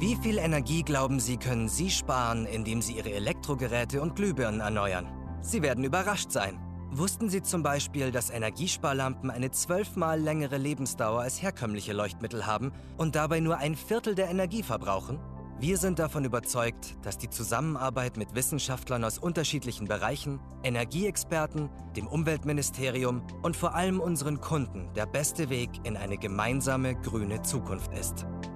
Wie viel Energie glauben Sie, können Sie sparen, indem Sie Ihre Elektrogeräte und Glühbirnen erneuern? Sie werden überrascht sein. Wussten Sie zum Beispiel, dass Energiesparlampen eine 12-mal längere Lebensdauer als herkömmliche Leuchtmittel haben und dabei nur ein Viertel der Energie verbrauchen? Wir sind davon überzeugt, dass die Zusammenarbeit mit Wissenschaftlern aus unterschiedlichen Bereichen, Energieexperten, dem Umweltministerium und vor allem unseren Kunden der beste Weg in eine gemeinsame grüne Zukunft ist.